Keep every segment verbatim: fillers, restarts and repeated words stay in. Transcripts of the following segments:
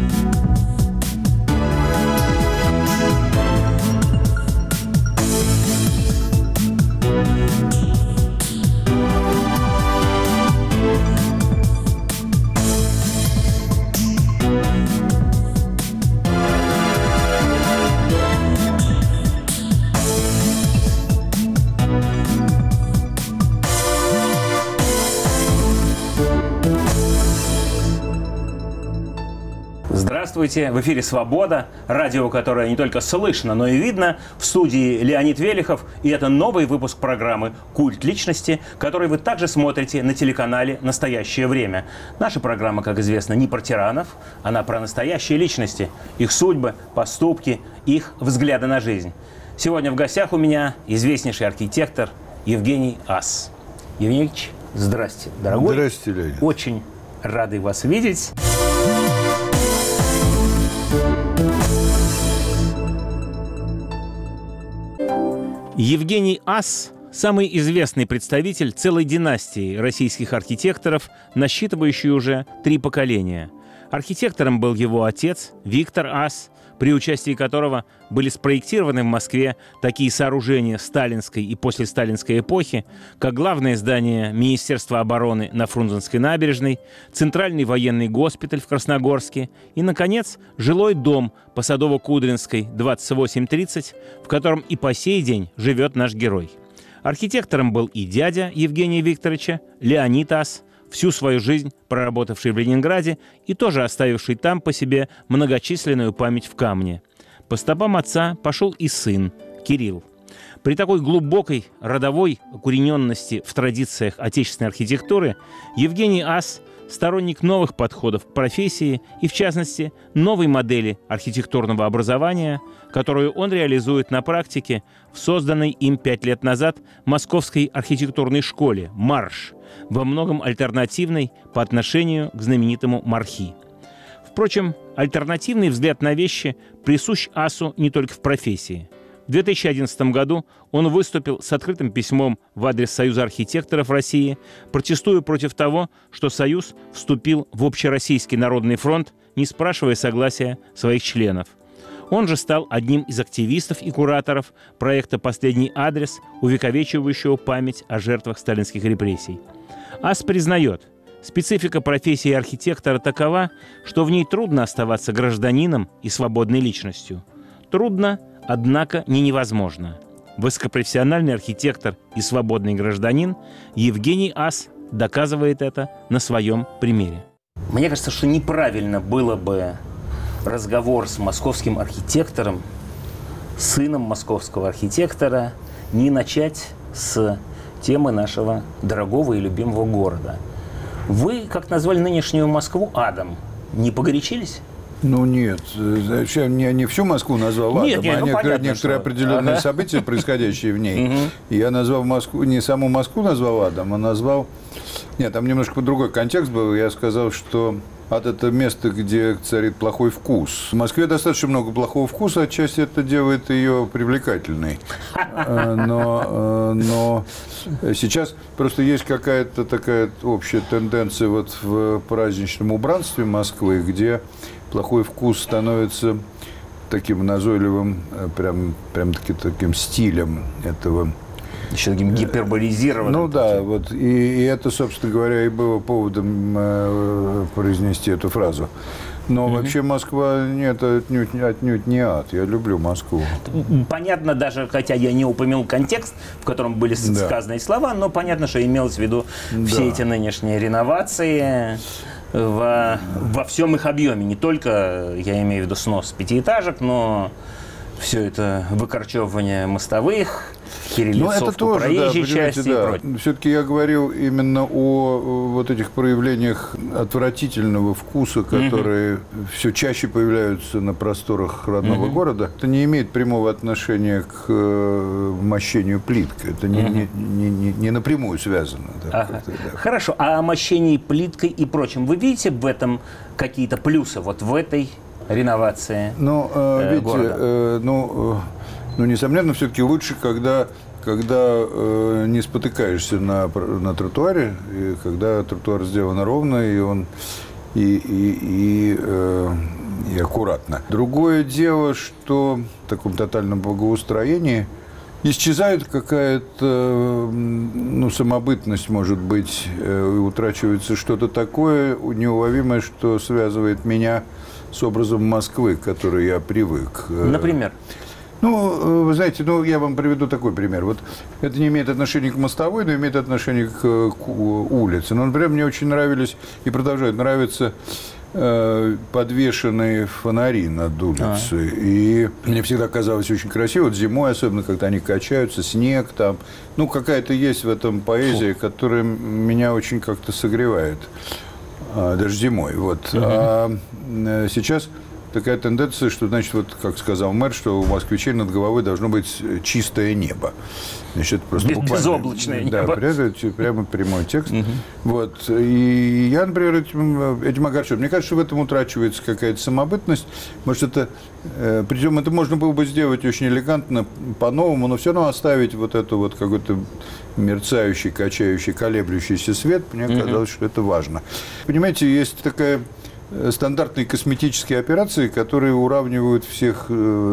Здравствуйте! В эфире «Свобода», радио, которое не только слышно, но и видно. В студии Леонид Велихов, и это новый выпуск программы «Культ личности», который вы также смотрите на телеканале «Настоящее время». Наша программа, как известно, не про тиранов, она про настоящие личности, их судьбы, поступки, их взгляды на жизнь. Сегодня в гостях у меня известнейший архитектор Евгений Ас. Евгений Ильич, здрасте, дорогой. Здрасте, Леонид. Очень рады вас видеть. Евгений Ас – самый известный представитель целой династии российских архитекторов, насчитывающей уже три поколения. Архитектором был его отец Виктор Ас, при участии которого были спроектированы в Москве такие сооружения сталинской и послесталинской эпохи, как главное здание Министерства обороны на Фрунзенской набережной, Центральный военный госпиталь в Красногорске и, наконец, жилой дом по Садово-Кудринской, двадцать восемь тридцать, в котором и по сей день живет наш герой. Архитектором был и дядя Евгения Викторовича, Леонид Ас, всю свою жизнь проработавший в Ленинграде и тоже оставивший там по себе многочисленную память в камне. По стопам отца пошел и сын, Кирилл. При такой глубокой родовой укорененности в традициях отечественной архитектуры Евгений Ас – сторонник новых подходов к профессии и, в частности, новой модели архитектурного образования, которую он реализует на практике в созданной им пять лет назад Московской архитектурной школе «Марш», во многом альтернативной по отношению к знаменитому Мархи. Впрочем, альтернативный взгляд на вещи присущ Асу не только в профессии. В две тысячи одиннадцатом году он выступил с открытым письмом в адрес Союза архитекторов России, протестуя против того, что Союз вступил в Общероссийский народный фронт, не спрашивая согласия своих членов. Он же стал одним из активистов и кураторов проекта «Последний адрес», увековечивающего память о жертвах сталинских репрессий. Ас признает, специфика профессии архитектора такова, что в ней трудно оставаться гражданином и свободной личностью. Трудно, однако не невозможно. Высокопрофессиональный архитектор и свободный гражданин Евгений Ас доказывает это на своем примере. Мне кажется, что неправильно было бы разговор с московским архитектором, сыном московского архитектора, не начать с темы нашего дорогого и любимого города. Вы, как назвали нынешнюю Москву, адом. Не погорячились? Ну нет, зачем? Я не всю Москву назвал адом, нет, нет, а ну, некоторые, понятно, некоторые что... определенные ага. события, происходящие в ней. Я назвал Москву, не саму Москву назвал адом, а назвал... Нет, там немножко другой контекст был. Я сказал, что ад – это место, где царит плохой вкус. В Москве достаточно много плохого вкуса, отчасти это делает ее привлекательной. Но, но сейчас просто есть какая-то такая общая тенденция вот в праздничном убранстве Москвы, где плохой вкус становится таким назойливым, прям, прям таки, таким стилем этого. Еще таким гиперболизированным. Ну да, вот и, и это, собственно говоря, и было поводом э, произнести эту фразу. Но mm-hmm. вообще Москва нет, отнюдь, отнюдь не ад. Я люблю Москву. Понятно, даже хотя я не упомянул контекст, в котором были да. сказаны слова, но понятно, что имелось в виду да. все эти нынешние реновации во, во всем их объеме. Не только, я имею в виду, снос пятиэтажек, но все это выкорчевывание мостовых, перелицовку проезжей да, части да. и прочее. Все-таки я говорил именно о вот этих проявлениях отвратительного вкуса, которые mm-hmm. все чаще появляются на просторах родного mm-hmm. города. Это не имеет прямого отношения к мощению плиткой. Это не, mm-hmm. не, не, не напрямую связано. Да, ага. да. Хорошо. А о мощении плиткой и прочем вы видите в этом какие-то плюсы? Вот в этой реновации ну, э, видите, города? Э, ну, э, ну, несомненно, все-таки лучше, когда, когда э, не спотыкаешься на, на тротуаре, и когда тротуар сделан ровно, и он и, и, и э, и аккуратно. Другое дело, что в таком тотальном благоустроении исчезает какая-то, ну, самобытность, может быть, и утрачивается что-то такое неуловимое, что связывает меня с образом Москвы, к которой я привык. Например? Ну, вы знаете, ну, я вам приведу такой пример. Вот это не имеет отношения к мостовой, но имеет отношение к, к улице. Ну, например, мне очень нравились и продолжают нравиться э, подвешенные фонари над улицей. А. И мне всегда казалось очень красиво, вот зимой особенно, когда они качаются, снег там. Ну, какая-то есть в этом поэзия, Фу. которая меня очень как-то согревает. А, даже зимой. Вот. Угу. А сейчас такая тенденция, что, значит, вот, как сказал мэр, что у москвичей над головой должно быть чистое небо. Значит, это просто буквально... Безоблачное небо. Да, прямо прямой текст. Угу. Вот. И я, например, этим, этим огорчен. Мне кажется, что в этом утрачивается какая-то самобытность. Может, это... Э, причем это можно было бы сделать очень элегантно, по-новому, но все равно оставить вот эту вот какой-то мерцающий, качающий, колеблющийся свет. Мне угу. казалось, что это важно. Понимаете, есть такая... стандартные косметические операции, которые уравнивают всех,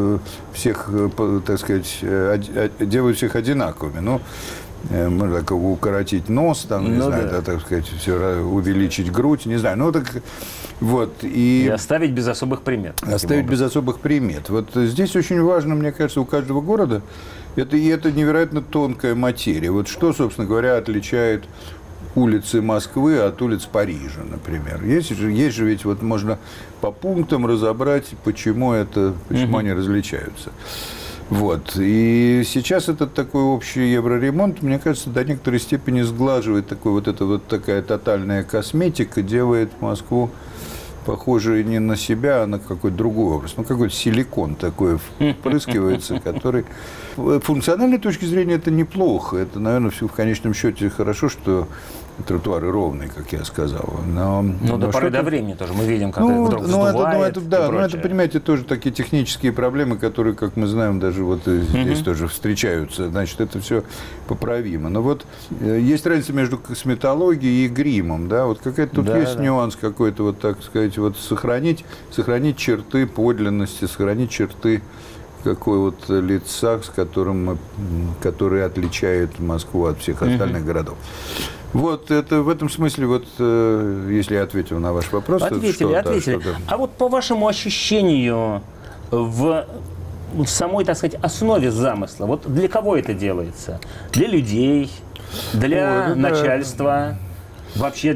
всех, так сказать, делают всех одинаковыми. Ну, можно так укоротить нос, там, не ну, знаю, да. Да, так сказать, все, увеличить грудь, не знаю. Ну, так вот. И, и оставить без особых примет. Оставить без особых примет. Вот здесь очень важно, мне кажется, у каждого города, это, и это невероятно тонкая материя. Вот что, собственно говоря, отличает улицы Москвы от улиц Парижа, например. Есть же, есть же ведь вот можно по пунктам разобрать, почему, это, почему mm-hmm. они различаются. Вот. И сейчас этот такой общий евроремонт, мне кажется, до некоторой степени сглаживает такой, вот эта вот такая тотальная косметика, делает Москву похожей не на себя, а на какой-то другой образ. Ну, какой-то силикон такой впрыскивается, который... С функциональной точки зрения это неплохо. Это, наверное, все в конечном счете хорошо, что тротуары ровные, как я сказал. Но, ну, до поры до времени тоже мы видим, как ну, это вдруг ну, вздувает это, ну, это, да, и ну, это, понимаете, тоже такие технические проблемы, которые, как мы знаем, даже вот здесь mm-hmm. тоже встречаются. Значит, это все поправимо. Но вот есть разница между косметологией и гримом, да, вот какая-то тут да, есть да. нюанс какой-то, вот так сказать, вот сохранить, сохранить черты подлинности, сохранить черты какой вот лица, с которым мы, который отличает Москву от всех остальных mm-hmm. городов. Вот это в этом смысле, вот, э, если я ответил на ваш вопрос... Ответили, что, ответили. Да, что-то... А вот по вашему ощущению в, в самой, так сказать, основе замысла, вот для кого это делается? Для людей, для Ой, начальства, да. вообще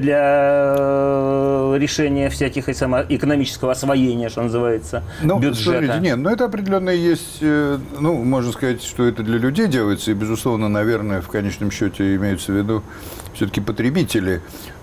для решения всяких экономического освоения, что называется, ну, бюджета? Смотрите, нет, ну это определенно есть, ну, можно сказать, что это для людей делается, и, безусловно, наверное, в конечном счете имеются в виду все-таки потребители.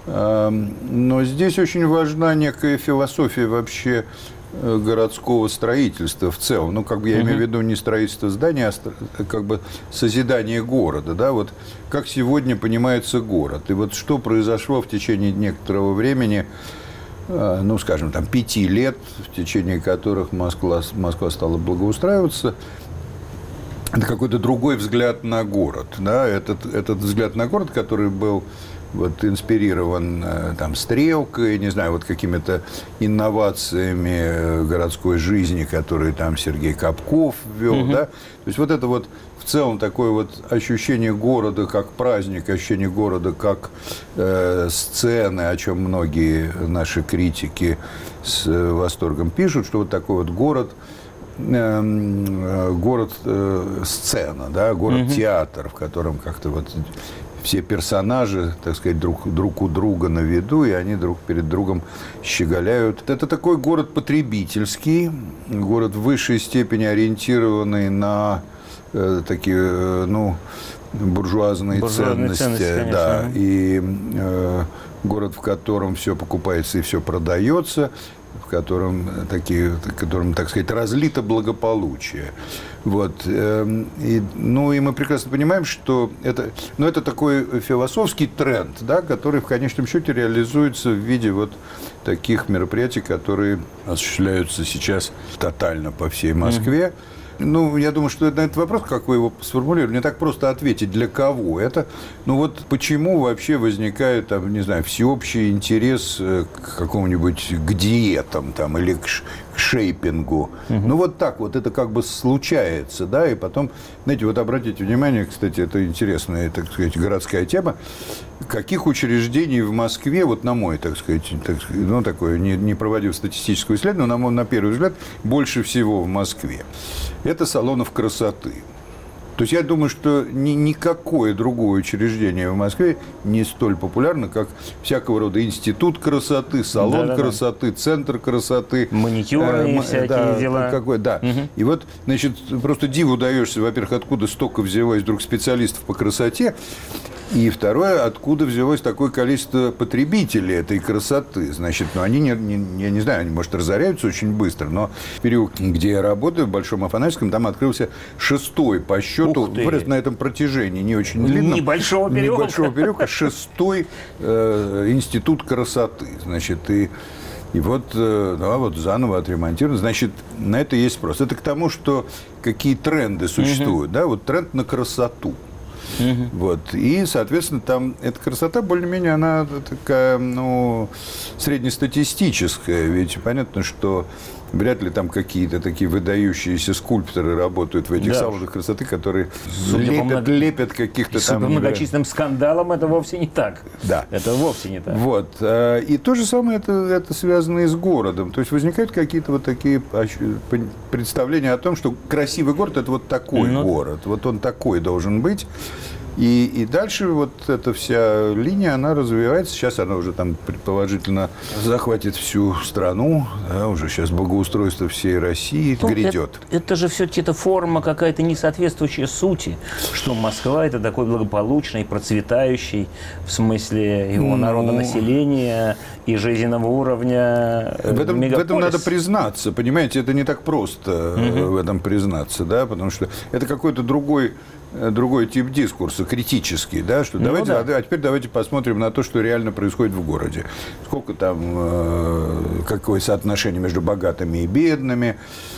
Но здесь очень важна некая философия вообще городского строительства в целом. Ну, как бы я uh-huh. имею в виду не строительство здания, а как бы созидание города. Да? Вот как сегодня понимается город. И вот что произошло в течение некоторого времени, ну, скажем, там, пяти лет, в течение которых Москва, Москва стала благоустраиваться, это какой-то другой взгляд на город. Да? Этот, этот взгляд на город, который был вот, инспирирован там, стрелкой, не знаю, вот какими-то инновациями городской жизни, которые там Сергей Капков ввел. Mm-hmm. Да? То есть вот это вот в целом такое вот ощущение города как праздник, ощущение города как э, сцены, о чем многие наши критики с восторгом пишут, что вот такой вот город, город-сцена, да, город-театр, в котором как-то вот все персонажи, так сказать, друг, друг у друга на виду, и они друг перед другом щеголяют. Это такой город потребительский, город в высшей степени ориентированный на э, такие, э, ну, буржуазные, буржуазные ценности. ценности да, и э, город, в котором все покупается и все продается, в котором, такие, в котором, так сказать, разлито благополучие. Вот. И, ну, и мы прекрасно понимаем, что это, ну, это такой философский тренд, да, который в конечном счете реализуется в виде вот таких мероприятий, которые осуществляются сейчас тотально по всей Москве. Mm-hmm. Ну, я думаю, что на этот вопрос, как вы его сформулировали, не так просто ответить, для кого это. Ну, вот почему вообще возникает, там, не знаю, всеобщий интерес к какому-нибудь, к диетам, там, или к, к шейпингу. Угу. Ну, вот так вот это как бы случается, да, и потом, знаете, вот обратите внимание, кстати, это интересная, так сказать, городская тема, каких учреждений в Москве, вот на мой, так сказать, так, ну, такое, не, не проводив статистическое исследование, но на, мой, на первый взгляд, больше всего в Москве. Это салонов красоты. То есть я думаю, что ни, никакое другое учреждение в Москве не столь популярно, как всякого рода институт красоты, салон да, красоты, да. центр красоты. Маникюрные э, всякие да, дела. Какой, да. Угу. И вот, значит, просто диву даешься, во-первых, откуда столько взялось вдруг специалистов по красоте, и второе, откуда взялось такое количество потребителей этой красоты. Значит, ну, они, не, не, я не знаю, они, может, разоряются очень быстро, но в переулке, где я работаю, в Большом Афанасьевском, там открылся шестой по счету, на этом протяжении, не очень длинном. Небольшого переулка. Небольшого переулка, шестой э, институт красоты. Значит, и... И вот, да, вот заново отремонтировано. Значит, на это есть спрос. Это к тому, что какие тренды существуют. Uh-huh. Да? Вот тренд на красоту. Uh-huh. Вот. И, соответственно, там эта красота, более-менее, она такая, ну, среднестатистическая. Ведь понятно, что вряд ли там какие-то такие выдающиеся скульпторы работают в этих да. салонах красоты, которые лепят, много... лепят каких-то там... По многочисленным скандалам это вовсе не так. Да. Это вовсе не так. Вот. И то же самое это, это связано и с городом. То есть возникают какие-то вот такие представления о том, что красивый город – это вот такой ну... город. Вот он такой должен быть. И, и дальше вот эта вся линия, она развивается. Сейчас она уже там предположительно захватит всю страну. Да, уже сейчас благоустройство всей России ну, грядет. Это, это же все-таки это форма какая-то не соответствующая сути. Что Москва – это такой благополучный, процветающий, в смысле его ну, народонаселения и жизненного уровня в этом, мегаполис. В этом надо признаться. Понимаете, это не так просто угу. в этом признаться. Да, потому что это какой-то другой... другой тип дискурса, критический, да, что ну, давайте, да. А, а теперь давайте посмотрим на то, что реально происходит в городе. Сколько там, э, какое соотношение между богатыми и бедными,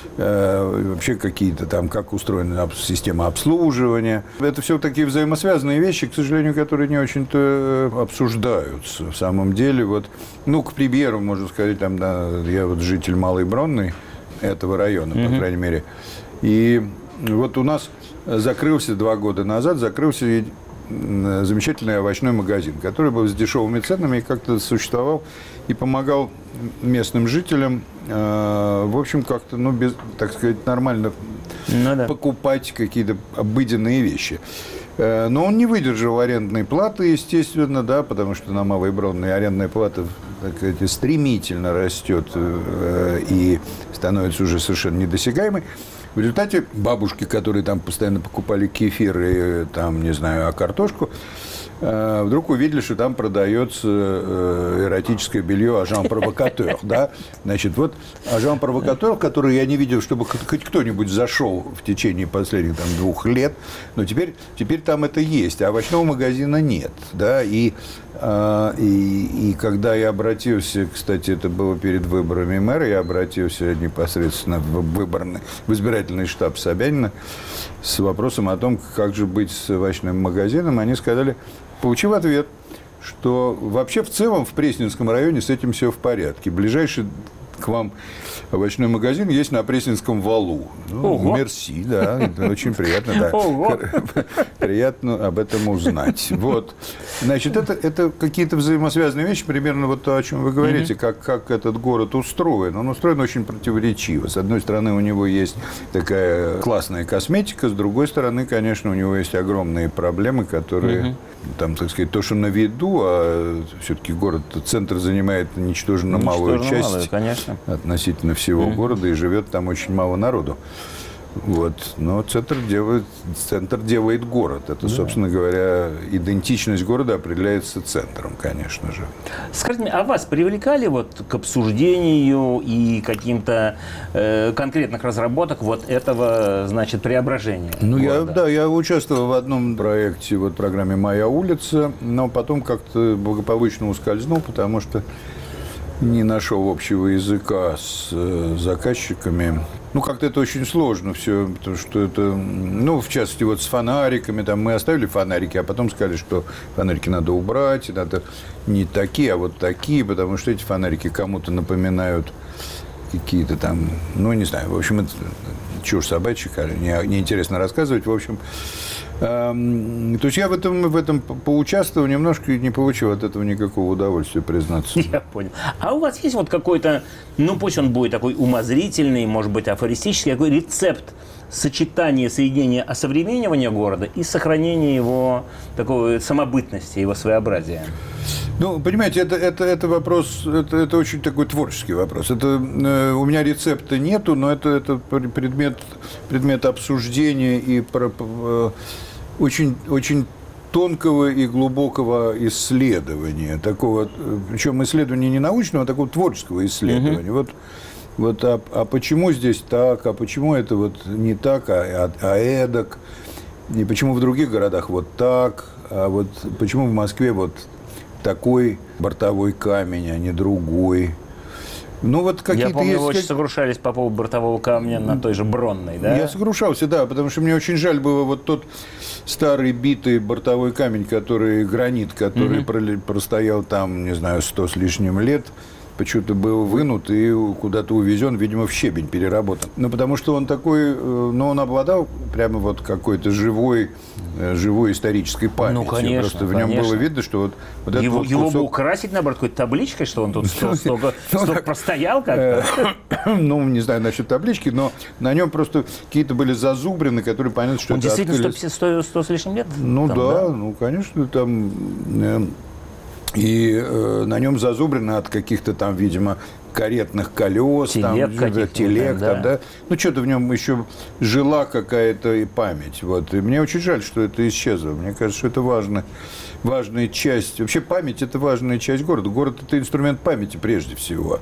э, вообще какие-то там, как устроена система обслуживания. Это все такие взаимосвязанные вещи, к сожалению, которые не очень-то обсуждаются. В самом деле, вот, ну, к примеру, можно сказать, там, да, я вот житель Малой Бронной этого района, mm-hmm. по крайней мере, и вот у нас закрылся два года назад, закрылся замечательный овощной магазин, который был с дешевыми ценами и как-то существовал и помогал местным жителям, э, в общем, как-то, ну, без, так сказать, нормально ну, да. покупать какие-то обыденные вещи. Э, но он не выдержал арендной платы, естественно, да, потому что на Малой Бронной арендная плата, так сказать, стремительно растет э, и становится уже совершенно недосягаемой. В результате бабушки, которые там постоянно покупали кефир и, там, не знаю, а картошку, вдруг увидели, что там продается эротическое белье «Ажан Провокатер». Да? Значит, вот «Ажан Провокатер», который я не видел, чтобы хоть кто-нибудь зашел в течение последних там, двух лет, но теперь, теперь там это есть, а овощного магазина нет. Да? И, и, и когда я обратился, кстати, это было перед выборами мэра, я обратился непосредственно в, выборный, в избирательный штаб Собянина с вопросом о том, как же быть с овощным магазином, они сказали, получив ответ, что вообще в целом в Пресненском районе с этим все в порядке. Ближайший к вам овощной магазин есть на Пресненском валу. Ну, мерси, да, это очень приятно, да. Ого. Приятно об этом узнать. Вот. Значит, это, это какие-то взаимосвязанные вещи, примерно вот то, о чем вы говорите, mm-hmm. как, как этот город устроен. Он устроен очень противоречиво. С одной стороны, у него есть такая классная косметика, с другой стороны, конечно, у него есть огромные проблемы, которые... Mm-hmm. Там, так сказать, то, что на виду, а все-таки город, центр занимает ничтожно, ничтожно малую часть малую, конечно. Относительно всего mm-hmm. города, и живет там очень мало народу. Вот. Но центр делает, центр делает город. Это, да. собственно говоря, идентичность города определяется центром, конечно же. Скажите, а вас привлекали вот к обсуждению и каким-то э, конкретных разработок вот этого, значит, преображения? Ну, я, да, я участвовал в одном проекте, вот, в программе «Моя улица», но потом как-то благополучно ускользнул, потому что не нашел общего языка с э, заказчиками. Ну, как-то это очень сложно все, потому что это, ну, в частности, вот с фонариками, там мы оставили фонарики, а потом сказали, что фонарики надо убрать, надо не такие, а вот такие, потому что эти фонарики кому-то напоминают какие-то там, ну, не знаю, в общем, это чушь собачья, не, неинтересно рассказывать, в общем. Эм, то есть я в этом, в этом поучаствовал немножко и не получил от этого никакого удовольствия, признаться. Я понял. А у вас есть вот какой-то, ну, пусть он будет такой умозрительный, может быть, афористический, какой рецепт сочетания, соединения осовременивания города и сохранения его такой самобытности, его своеобразия? Ну, понимаете, это, это, это вопрос, это, это очень такой творческий вопрос. Это, э, у меня рецепта нету, но это, это предмет, предмет обсуждения и про, э, очень, очень тонкого и глубокого исследования. Такого, причем исследования не научного, а такого творческого исследования. Mm-hmm. Вот, вот, а, а почему здесь так, а почему это вот не так, а, а, а эдак, и почему в других городах вот так, а вот почему в Москве вот такой бортовой камень, а не другой. Ну, вот какие-то Я помню, есть... вы очень сокрушались по поводу бортового камня на той же Бронной, да? Я сокрушался, да, потому что мне очень жаль было вот тот старый битый бортовой камень, который, гранит, который mm-hmm. простоял там, не знаю, сто с лишним лет, почему-то был вынут и куда-то увезен, видимо, в щебень переработан. Ну, потому что он такой, ну, он обладал прямо вот какой-то живой, живой исторической памятью. Ну, конечно, просто в конечно. нем было видно, что вот, вот его, этот его вот кусок... бы украсить, наоборот, какой-то табличкой, что он тут столько, столько, столько простоял как-то. Ну, не знаю насчет таблички, но на нем просто какие-то были зазубрины, которые понятно, что он это действительно открылись... сто, сто с лишним лет? Ну, там, да, да, ну, конечно, там... И э, на нем зазубрено от каких-то там, видимо, каретных колес, телег, там, телег, да. там, да. Ну, что-то в нем еще жила какая-то и память. Вот. И мне очень жаль, что это исчезло. Мне кажется, что это важно, важная часть. Вообще память – это важная часть города. Город – это инструмент памяти прежде всего.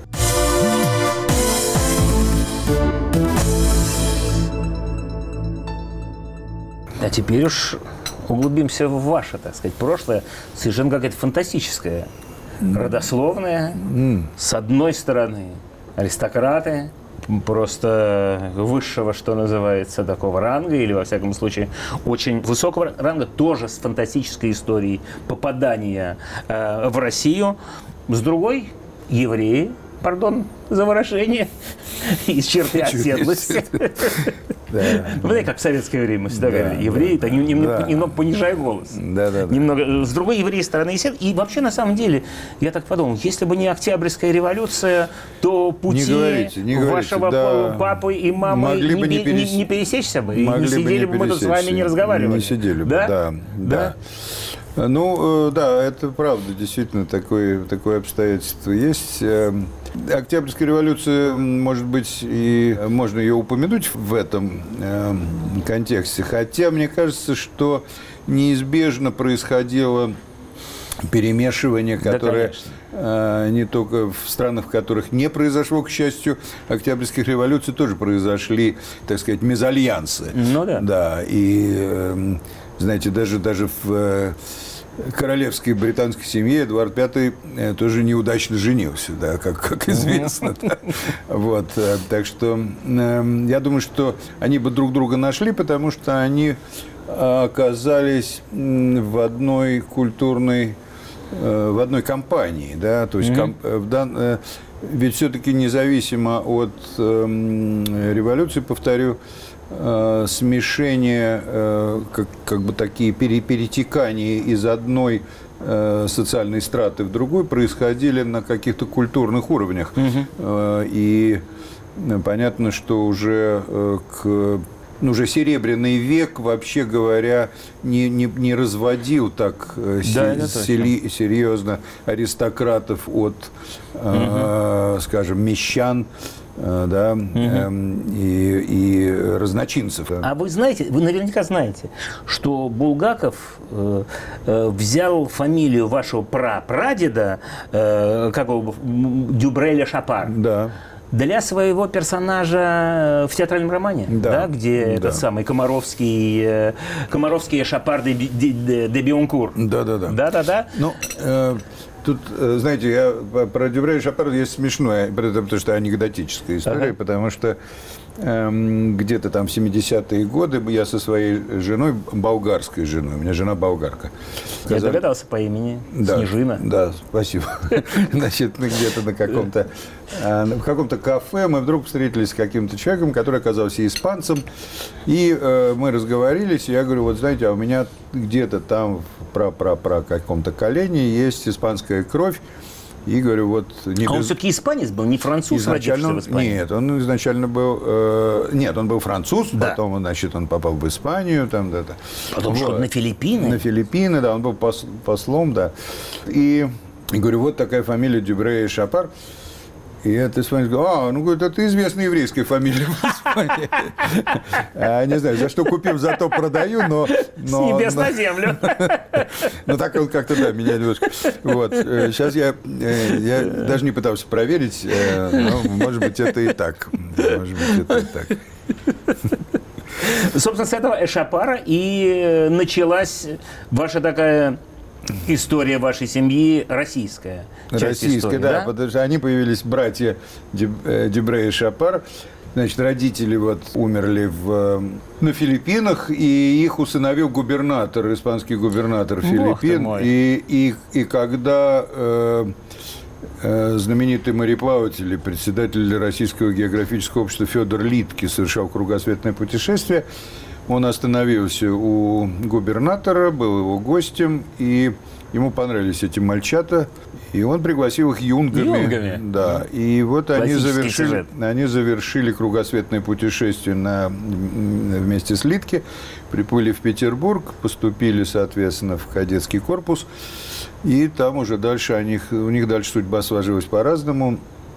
А теперь уж углубимся в ваше, так сказать, прошлое, совершенно какое-то фантастическое, mm. родословное. Mm. С одной стороны, аристократы, просто высшего, что называется, такого ранга, или, во всяком случае, очень высокого ранга, тоже с фантастической историей попадания э, в Россию. С другой, евреи, пардон за выражение, из черты оседлости. Вы знаете, как в советское время мы всегда говорили, евреи, это немного понижая голос. Немного. С другой, евреи стороны исследования. И вообще, на самом деле, я так подумал, если бы не Октябрьская революция, то пути вашего папы и мамы не пересечься бы. И не сидели бы мы тут с вами, не разговаривали. Не сидели бы, да. Да. Ну, да, это правда, действительно, такое, такое обстоятельство есть. Октябрьская революция, может быть, и можно ее упомянуть в этом контексте, хотя мне кажется, что неизбежно происходило перемешивание, которое да, не только в странах, в которых не произошло, к счастью, Октябрьских революций тоже произошли, так сказать, мезальянсы. Ну да. Да, и... Знаете, даже, даже в королевской британской семье Эдуард Пятый тоже неудачно женился, да, как, как известно. Да. Вот, так что э, я думаю, что они бы друг друга нашли, потому что они оказались в одной культурной, э, в одной компании, да, то есть mm-hmm. комп, в дан, э, ведь все-таки независимо от э, революции, повторю, смешение, как, как бы такие перетекания из одной э, социальной страты в другую происходили на каких-то культурных уровнях. Mm-hmm. Э, и понятно, что уже э, к... Ну, уже Серебряный век, вообще говоря, не, не, не разводил так э, да, сели, серьезно аристократов от, э, угу. скажем, мещан, э, да, угу. э, и, и разночинцев. А вы знаете, вы наверняка знаете, что Булгаков э, э, взял фамилию вашего прапрадеда, э, как его, Дюбреля Шапар. Да. Для своего персонажа в театральном романе, да, да, где да. этот самый Комаровский, Комаровский Шапар де, де, де, де Бионкур. Да-да-да. Да-да-да. Ну, э, тут, знаете, я про Дюбреля Шапара есть смешное, потому что анекдотическая история, ага. потому что эм, где-то там в семидесятые годы я со своей женой, болгарской женой, у меня жена болгарка. Я Казали... догадался по имени. Да, Снежина. Да, спасибо. Значит, мы где-то на каком-то в каком-то кафе мы вдруг встретились с каким-то человеком, который оказался испанцем, и э, мы разговорились, и я говорю, вот знаете, а у меня где-то там про-про-про каком-то колене есть испанская кровь. И говорю, вот... Не а он без... все-таки испанец был, не француз, родившийся в Испании? Нет, он изначально был... Э, нет, он был француз, да. Потом, значит, он попал в Испанию. Там, да, да. Потом вот. Что, на Филиппины? На Филиппины, да, он был пос, послом, да. И, и говорю, вот такая фамилия Дюбре и Шапар. И этот испанец говорит, а, ну, говорит, это известная еврейская фамилия в Испании. Не знаю, за что купил, зато продаю, но... С небес на землю. Ну, так он как-то, да, меня немножко... Вот. Сейчас я даже не пытался проверить, но, может быть, это и так. Может быть, это и так. Собственно, с этого Эшапара и началась ваша такая... История вашей семьи российская. Российская, истории, да, да, потому что они появились, братья Дюбре и Шапар. Значит, родители вот умерли в, на Филиппинах, и их усыновил губернатор, испанский губернатор Филиппин. И, и, и когда э, э, знаменитый мореплаватель и председатель Российского географического общества Федор Литке совершал кругосветное путешествие, он остановился у губернатора, был его гостем, и ему понравились эти мальчата, и он пригласил их юнгами. Юнгами? Да, и вот они завершили, они завершили кругосветное путешествие на, вместе с Литке, приплыли в Петербург, поступили, соответственно, в кадетский корпус, и там уже дальше у них, у них дальше судьба сложилась по-разному.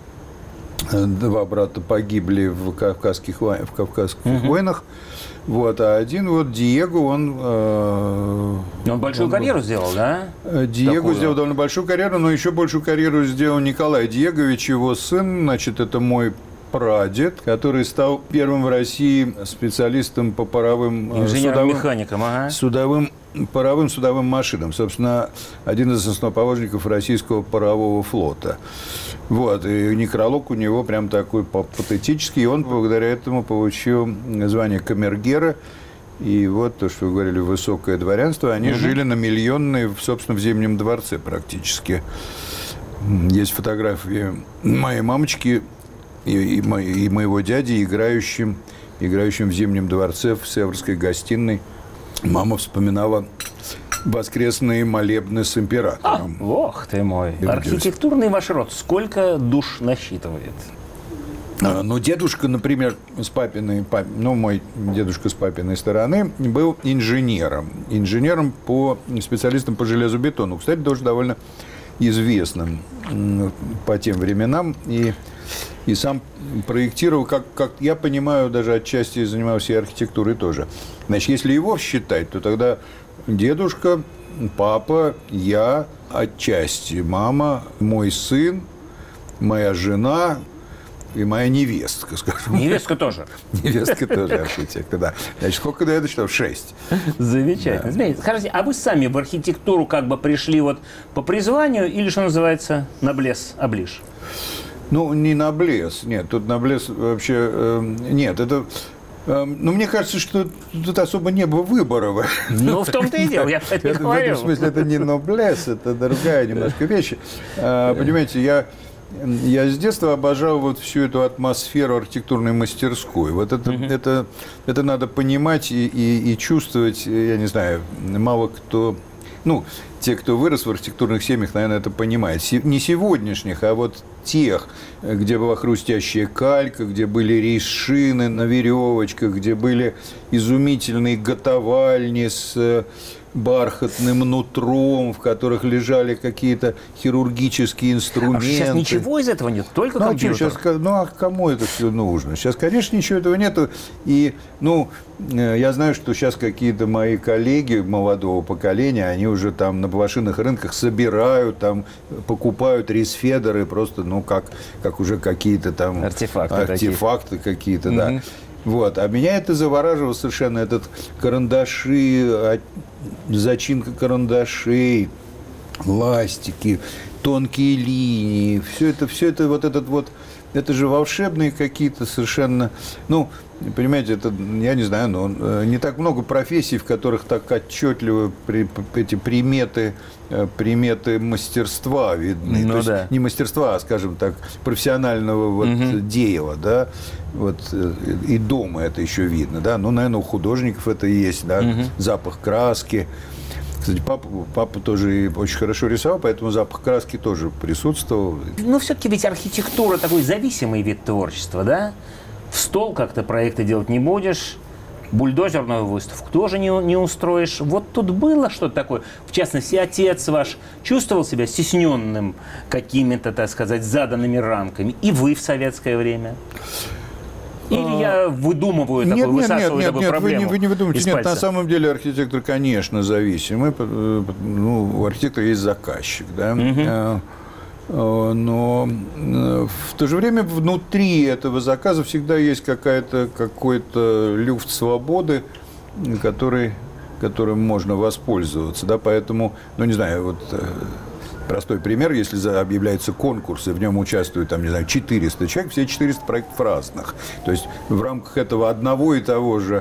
Два брата погибли в кавказских, в кавказских угу. войнах. Вот, а один вот Диего, он... Э, он большую он, карьеру сделал, да? Диего Такую. сделал довольно большую карьеру, но еще большую карьеру сделал Николай Диегович, его сын, значит, это мой прадед, который стал первым в России специалистом по паровым... Инженером-механиком, ага. Судовым, паровым судовым машинам. Собственно, один из основоположников российского парового флота. Вот, и некролог у него прям такой патетический, и он благодаря этому получил звание камергера. И вот то, что вы говорили, высокое дворянство, они угу. жили на Миллионной, собственно, в Зимнем дворце практически. Есть фотографии моей мамочки и, и, мо, и моего дяди, играющим, играющим в Зимнем дворце в Северской гостиной. Мама вспоминала воскресные молебны с императором. А, ох ты мой. Архитектурный ваш род сколько душ насчитывает? А, ну, дедушка, например, с папиной, пап, ну, мой дедушка с папиной стороны был инженером. Инженером по специалистам по железобетону. Кстати, тоже довольно известным по тем временам. И, и сам проектировал, как, как я понимаю, даже отчасти занимался и архитектурой тоже. Значит, если его считать, то тогда дедушка, папа, я, отчасти мама, мой сын, моя жена и моя невестка, скажем. Невестка тоже? Невестка тоже архитектор, да. Значит, сколько дает, что? Шесть. Замечательно. Да. Скажите, а вы сами в архитектуру как бы пришли вот по призванию или, что называется, на блес, оближ? Ну, не на блес, нет. Тут на блес вообще... Э, нет, это... Ну, мне кажется, что тут особо не было выбора. Ну, в том-то и дело, я это не говорю. В этом смысле это не ноблес, это другая немножко вещь. Понимаете, я, я с детства обожал вот всю эту атмосферу архитектурной мастерской. Вот это, uh-huh. это, это надо понимать и, и, и чувствовать, я не знаю, мало кто... Ну, те, кто вырос в архитектурных семьях, наверное, это понимают. Не сегодняшних, а вот тех, где была хрустящая калька, где были рейс-шины на веревочках, где были изумительные готовальни с бархатным нутром, в которых лежали какие-то хирургические инструменты. А сейчас ничего из этого нет, только ну, компьютер. Сейчас, ну, а кому это все нужно? Сейчас, конечно, ничего этого нету. И, ну, я знаю, что сейчас какие-то мои коллеги молодого поколения, они уже там на блошиных рынках собирают, там, покупают рейсфедеры просто, ну, как, как уже какие-то там артефакты, артефакты какие-то, mm-hmm. да. Вот. А меня это завораживало совершенно, этот карандаши, зачинка карандашей, ластики, тонкие линии, все это, все это вот этот вот, это же волшебные какие-то совершенно, ну, понимаете, это, я не знаю, но не так много профессий, в которых так отчетливо при, эти приметы, приметы мастерства видны. Ну, то есть да. не мастерства, а, скажем так, профессионального вот угу. дела, да, вот, и дома это еще видно, да, ну, наверное, у художников это и есть, да, угу. запах краски. Кстати, папа, папа тоже очень хорошо рисовал, поэтому запах краски тоже присутствовал. Ну, все-таки ведь архитектура такой зависимый вид творчества, да? В стол как-то проекты делать не будешь, бульдозерную выставку тоже не, не устроишь. Вот тут было что-то такое. В частности, отец ваш чувствовал себя стесненным какими-то, так сказать, заданными рамками. И вы в советское время. Или я выдумываю такую, высасываю нет, такую нет, проблему? Нет, вы не выдумываете. Нет, пальца. На самом деле архитектор, конечно, зависимый. Ну, у архитектора есть заказчик, да. Угу. Но в то же время внутри этого заказа всегда есть какая-то, какой-то люфт свободы, который, которым можно воспользоваться. Да? Поэтому, ну, не знаю, вот... Простой пример, если объявляется конкурс, и в нем участвуют, там, не знаю, четыреста человек, все четыреста проектов разных. То есть в рамках этого одного и того же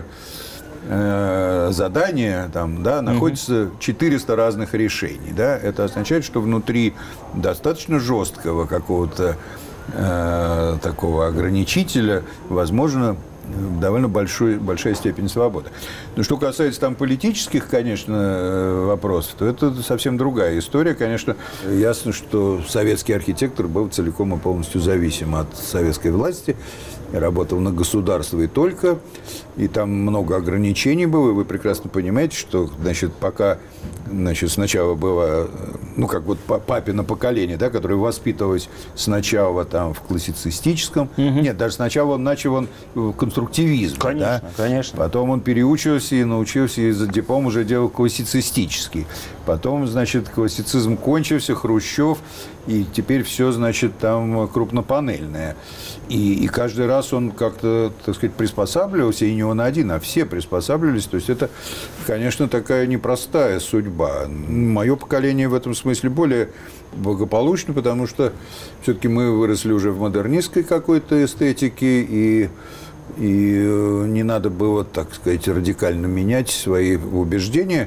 э, задания там, да, находится четыреста разных решений. Да? Это означает, что внутри достаточно жесткого какого-то э, такого ограничителя возможно довольно большой, большая степень свободы. Но что касается там политических, конечно, вопросов, то это совсем другая история. Конечно, ясно, что советский архитектор был целиком и полностью зависим от советской власти, работал на государство и только, и там много ограничений было, и вы прекрасно понимаете, что, значит, пока, значит, сначала было, ну, как вот папино поколение, да, которое воспитывалось сначала там в классицистическом, угу. нет, даже сначала он начал он в конструктивизме, конечно, да? конечно. Потом он переучился и научился, и за диплом уже делал классицистический. Потом, значит, классицизм кончился, Хрущев, и теперь все, значит, там крупнопанельное. И, и каждый раз он как-то, так сказать, приспосабливался, и не он один, а все приспосабливались. То есть это, конечно, такая непростая судьба. Мое поколение в этом смысле более благополучно, потому что все-таки мы выросли уже в модернистской какой-то эстетике, и, и не надо было, так сказать, радикально менять свои убеждения.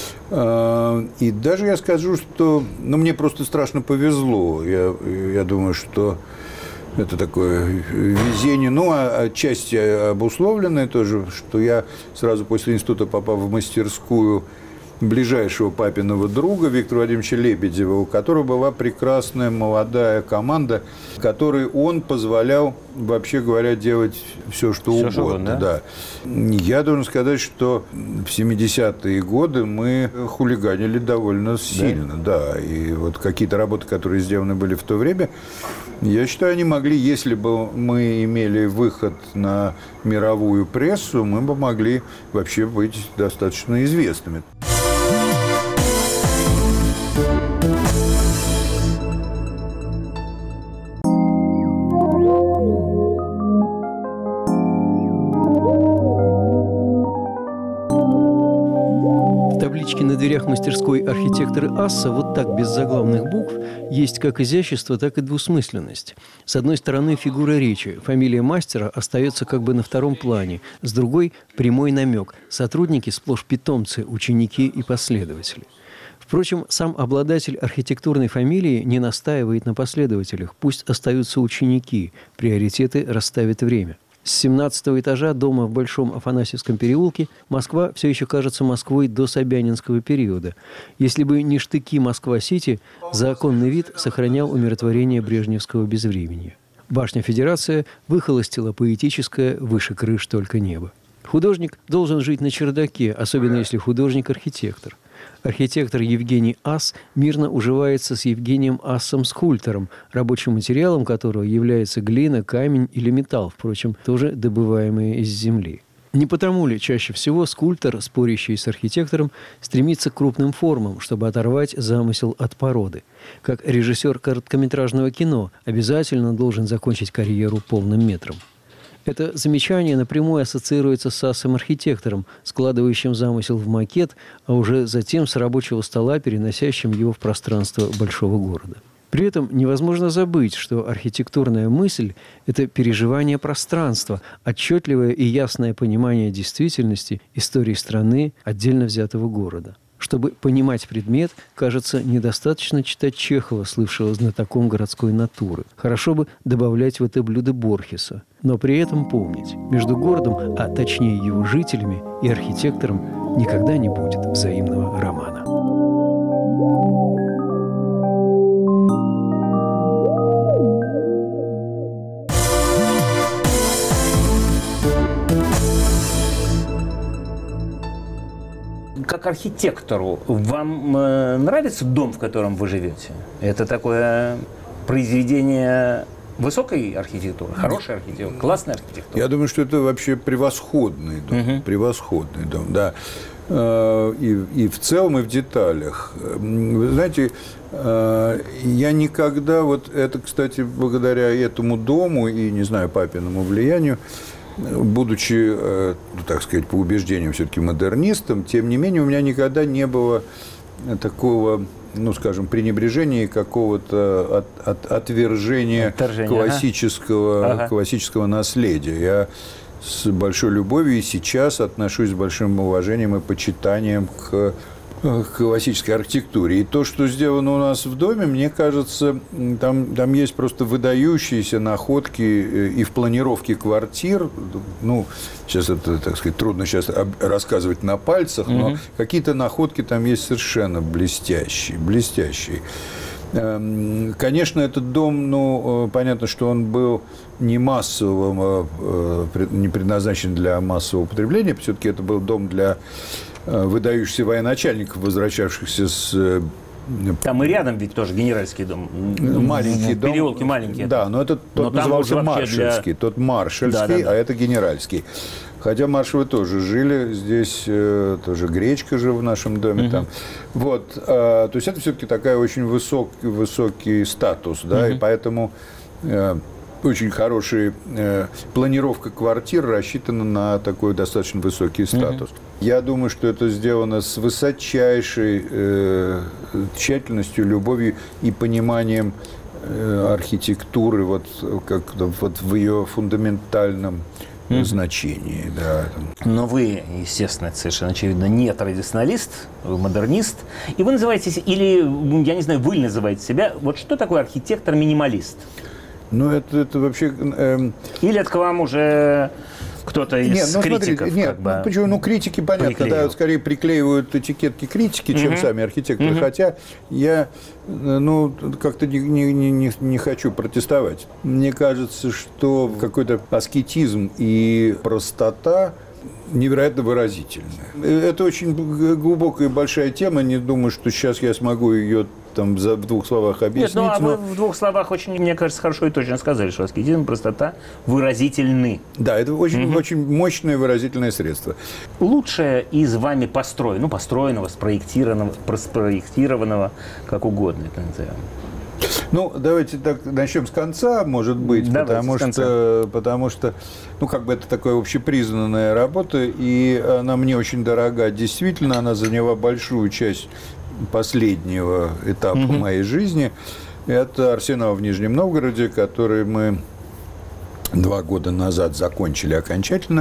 И даже я скажу, что ну, мне просто страшно повезло. Я, я думаю, что это такое везение, ну, а отчасти обусловленное тоже, что я сразу после института попал в мастерскую ближайшего папиного друга Виктора Владимировича Лебедева, у которого была прекрасная молодая команда, которой он позволял, вообще говоря, делать все, что все, угодно. Что угодно, да? Да. Я должен сказать, что в семидесятые годы мы хулиганили довольно сильно. Да? Да. И вот какие-то работы, которые сделаны были в то время, я считаю, они могли, если бы мы имели выход на мировую прессу, мы бы могли вообще быть достаточно известными. На дверях мастерской архитектора Асса вот так, без заглавных букв, есть как изящество, так и двусмысленность. С одной стороны, фигура речи, фамилия мастера остается как бы на втором плане, с другой – прямой намек. Сотрудники сплошь питомцы, ученики и последователи. Впрочем, сам обладатель архитектурной фамилии не настаивает на последователях. Пусть остаются ученики, приоритеты расставит время. С семнадцатого этажа дома в Большом Афанасьевском переулке Москва все еще кажется Москвой до Собянинского периода. Если бы не штыки Москва-Сити, законный вид сохранял умиротворение брежневского безвременья. Башня Федерация выхолостила поэтическое «выше крыш только небо». Художник должен жить на чердаке, особенно если художник-архитектор. Архитектор Евгений Ас мирно уживается с Евгением Ассом-скульптором, рабочим материалом которого является глина, камень или металл, впрочем, тоже добываемые из земли. Не потому ли чаще всего скульптор, спорящий с архитектором, стремится к крупным формам, чтобы оторвать замысел от породы? Как режиссер короткометражного кино обязательно должен закончить карьеру полным метром. Это замечание напрямую ассоциируется с Ассом-архитектором, складывающим замысел в макет, а уже затем с рабочего стола, переносящим его в пространство большого города. При этом невозможно забыть, что архитектурная мысль – это переживание пространства, отчетливое и ясное понимание действительности, истории страны, отдельно взятого города. Чтобы понимать предмет, кажется, недостаточно читать Чехова, слывшего знатоком городской натуры. Хорошо бы добавлять в это блюдо Борхеса. Но при этом помнить, между городом, а точнее его жителями и архитектором, никогда не будет взаимного романа. Как архитектору, вам э, нравится дом, в котором вы живете? Это такое произведение высокой архитектуры, хорошей архитектуры, классной архитектуры? Я думаю, что это вообще превосходный дом. Угу. Превосходный дом, да. И, и в целом, и в деталях. Вы знаете, я никогда, вот это, кстати, благодаря этому дому и, не знаю, папиному влиянию, будучи, так сказать, по убеждениям все-таки модернистом, тем не менее у меня никогда не было такого, ну, скажем, пренебрежения и какого-то от, от, отвержения Отторжение, классического, ага. классического наследия. Я с большой любовью и сейчас отношусь с большим уважением и почитанием к классической архитектуре. И то, что сделано у нас в доме, мне кажется, там, там есть просто выдающиеся находки и в планировке квартир. Ну, сейчас это, так сказать, трудно сейчас рассказывать на пальцах, но угу. какие-то находки там есть совершенно блестящие, блестящие. Конечно, этот дом, ну, понятно, что он был не массовым, не предназначен для массового употребления. Все-таки это был дом для выдающихся военачальников, возвращавшихся с... Там и рядом ведь тоже генеральский дом. Маленький дом. Переулки маленькие. Да, но это тот но назывался маршальский. Для... Тот маршальский, да, да, да. А это генеральский. Хотя маршевы тоже жили. Здесь э, тоже Гречка жил в нашем доме. Угу. Там. Вот. Э, то есть это все-таки такая очень высок, высокий статус. Да, угу. И поэтому... Э, очень хорошая э, планировка квартир рассчитана на такой достаточно высокий статус. Mm-hmm. Я думаю, что это сделано с высочайшей э, тщательностью, любовью и пониманием э, архитектуры вот, как, вот в ее фундаментальном mm-hmm. значении. Да. Но вы, естественно, совершенно очевидно, не традиционалист, вы модернист. И вы называетесь, или, я не знаю, вы называете себя, вот что такое архитектор-минималист? Ну, это, это вообще... Эм... Или это к вам уже кто-то из нет, ну, критиков? Смотрите, нет, как бы ну, почему? Ну, критики, понятно, да, скорее приклеивают этикетки критики, чем uh-huh. сами архитекторы. Uh-huh. Хотя я, ну, как-то не, не, не, не хочу протестовать. Мне кажется, что какой-то аскетизм и простота невероятно выразительная. Это очень глубокая и большая тема. Не думаю, что сейчас я смогу ее там в двух словах объяснить. Нет, ну а но... вы в двух словах очень, мне кажется, хорошо и точно сказали, что аскетизм, простота выразительны. Да, это очень, угу. очень мощное выразительное средство. Лучшее из вами построенного, ну, построенного, спроектированного, спроектированного, как угодно это назовем. Ну, давайте так начнем с конца, может быть, потому что, потому что, ну, как бы это такая общепризнанная работа, и она мне очень дорога. Действительно, она заняла большую часть последнего этапа mm-hmm. моей жизни. Это Арсенал в Нижнем Новгороде, который мы два года назад закончили окончательно,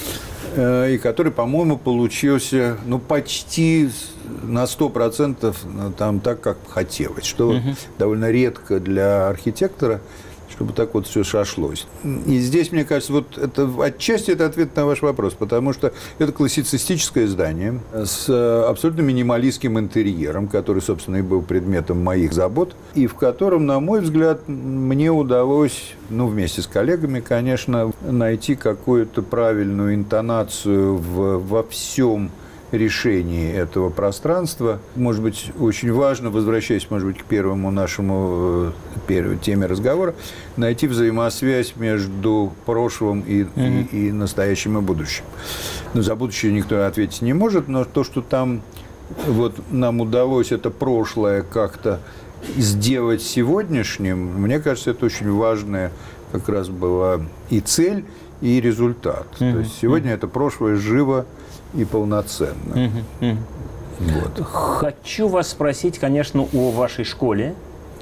и который, по-моему, получился, ну, почти на сто процентов там так, как хотелось, что uh-huh. довольно редко для архитектора, чтобы так вот все сошлось. И здесь, мне кажется, вот это отчасти это ответ на ваш вопрос, потому что это классицистическое здание с абсолютно минималистским интерьером, который, собственно, и был предметом моих забот, и в котором, на мой взгляд, мне удалось, ну, вместе с коллегами, конечно, найти какую-то правильную интонацию в, во всем решении этого пространства. Может быть, очень важно, возвращаясь, может быть, к первому нашему первой теме разговора, найти взаимосвязь между прошлым и, mm-hmm. и, и настоящим и будущим. Но за будущее никто ответить не может, но то, что там вот нам удалось это прошлое как-то сделать сегодняшним, мне кажется, это очень важная как раз была и цель, и результат. Mm-hmm. То есть сегодня mm-hmm. это прошлое живо и полноценно. Mm-hmm. Mm-hmm. Вот. Хочу вас спросить, конечно, о вашей школе,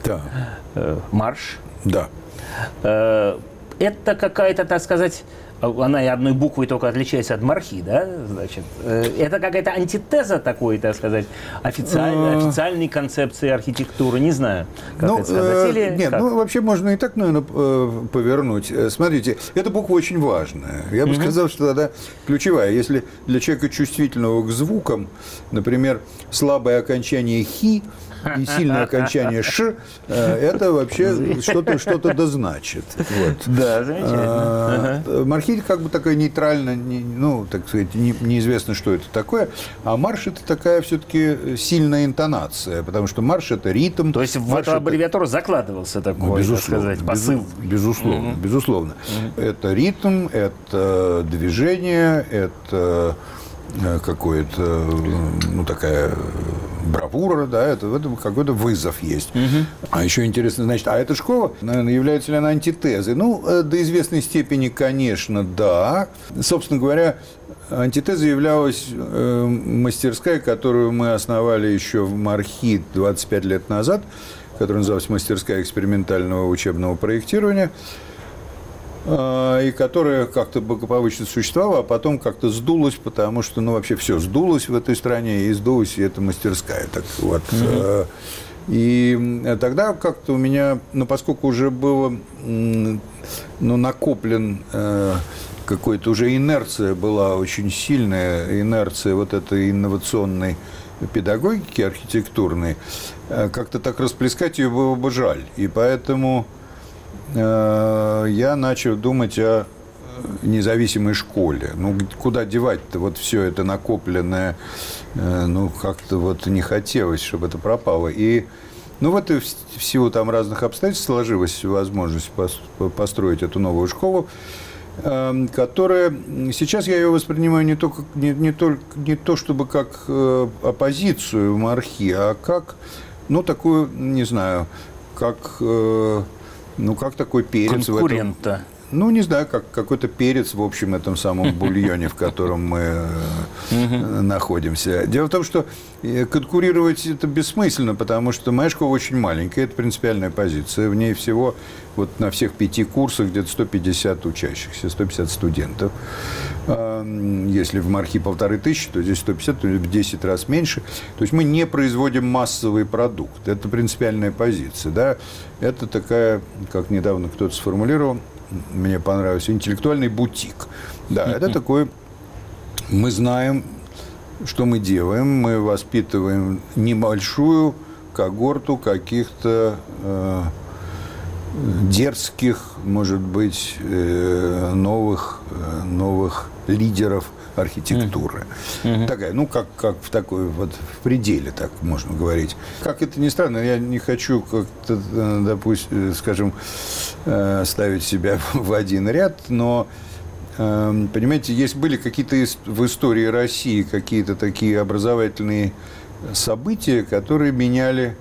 Да. Э, марш. Да. Э, это какая-то, так сказать, она и одной буквой только отличается от мархи, да? Значит, э, это какая-то антитеза такой, так сказать, официальной, официальной концепции архитектуры, не знаю, как ну, это сказать. Или э, нет, как? ну вообще можно и так, наверное, повернуть. Смотрите, эта буква очень важная. Я бы mm-hmm. сказал, что она ключевая. Если для человека чувствительного к звукам, например, слабое окончание «хи», и сильное окончание «ш», это вообще что-то, что-то дозначит. Вот. Да, замечательно. А, ага. Мархи как бы такая нейтральная, ну, так сказать, не, неизвестно, что это такое, а марш – это такая все-таки сильная интонация, потому что марш – это ритм. То есть в эту аббревиатуру это... закладывался такой, ну, безусловно, так сказать, посыл? Безусловно, mm-hmm. безусловно. Mm-hmm. Это ритм, это движение, это какое-то, ну, такая бравура, да, это в этом какой-то вызов есть. Угу. А еще интересно, значит, а эта школа, наверное, является ли она антитезой? Ну, до известной степени, конечно, да. Собственно говоря, антитезой являлась э, мастерская, которую мы основали еще в Мархи двадцать пять лет назад, которая называлась «Мастерская экспериментального учебного проектирования», и которая как-то благополучно существовала, а потом как-то сдулась, потому что, ну, вообще все сдулось в этой стране, и сдулась и эта мастерская. Так вот. Mm-hmm. И тогда как-то у меня, ну, поскольку уже было, ну, накоплен какой-то уже инерция была очень сильная, инерция вот этой инновационной педагогики архитектурной, как-то так расплескать ее было бы жаль. И поэтому я начал думать о независимой школе. Ну, куда девать-то вот все это накопленное? Ну, как-то вот не хотелось, чтобы это пропало. И, ну, вот и в силу там разных обстоятельств сложилась возможность построить эту новую школу, которая... Сейчас я ее воспринимаю не, только, не, не, только, не то, чтобы как оппозицию Мархи, а как, ну, такую, не знаю, как... Ну, как такой перец в этом... Ну, не знаю, как какой-то перец в общем этом самом бульоне, в котором мы находимся. Дело в том, что конкурировать это бессмысленно, потому что моя школа очень маленькая, это принципиальная позиция. В ней всего вот на всех пяти курсах где-то сто пятьдесят учащихся, сто пятьдесят студентов. Если в Мархи полторы тысячи, то здесь сто пятьдесят, то в десять раз меньше. То есть мы не производим массовый продукт. Это принципиальная позиция. Да? Это такая, как недавно кто-то сформулировал, мне понравилось, интеллектуальный бутик. Да, это такой... Мы знаем, что мы делаем. Мы воспитываем небольшую когорту каких-то э, дерзких, может быть, э, новых, э, новых лидеров архитектуры. Mm-hmm. Такая, ну, как, как в такой вот в пределе, так можно говорить. Как это ни странно, я не хочу как-то, допустим, скажем, ставить себя в один ряд, но, понимаете, есть были какие-то в истории России какие-то такие образовательные события, которые меняли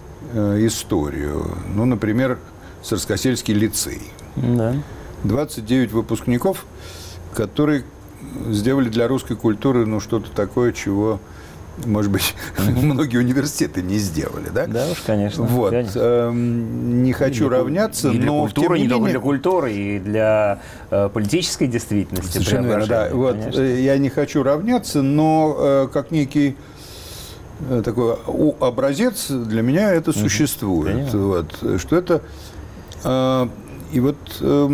историю. Ну, например, Царскосельский лицей. Mm-hmm. двадцать девять выпускников, которые сделали для русской культуры, ну, что-то такое, чего, может быть, многие университеты не сделали, да? Да уж, конечно. Вот. Конечно. Эм, не хочу для, равняться, и для но... Культуры, не, не менее... только для культуры, и для э, политической действительности. Совершенно верно, да. Вот. Я не хочу равняться, но э, как некий э, такой образец для меня это угу. существует. Вот. Что это... Э, И вот э,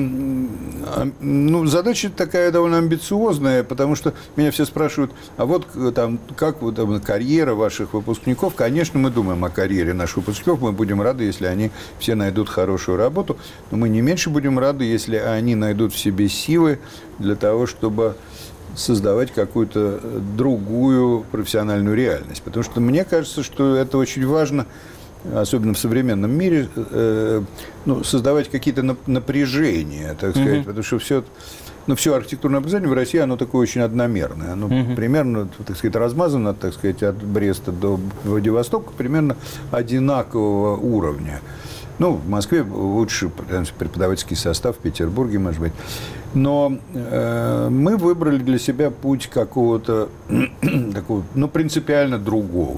ну, задача такая довольно амбициозная, потому что меня все спрашивают, а вот там, как вот, там, карьера ваших выпускников? Конечно, мы думаем о карьере наших выпускников, мы будем рады, если они все найдут хорошую работу, но мы не меньше будем рады, если они найдут в себе силы для того, чтобы создавать какую-то другую профессиональную реальность. Потому что мне кажется, что это очень важно, особенно в современном мире, э, ну, создавать какие-то напряжения, так сказать, mm-hmm. потому что все, ну, все архитектурное образование в России, оно такое очень одномерное. Оно mm-hmm. примерно, так сказать, размазано, так сказать, от Бреста до Владивостока, примерно одинакового уровня. Ну, в Москве лучше преподавательский состав, в Петербурге, может быть. Но э, мы выбрали для себя путь какого-то такого, ну, принципиально другого.